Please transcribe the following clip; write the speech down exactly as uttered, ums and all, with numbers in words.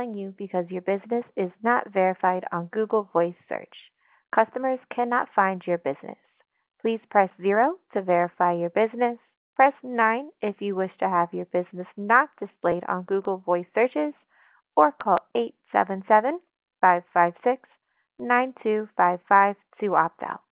you because your business is not verified on Google Voice Search. Customers cannot find your business. Please press zero to verify your business. Press nine if you wish to have your business not displayed on Google Voice searches, or call eight seven seven, five five six, nine two five five to opt out.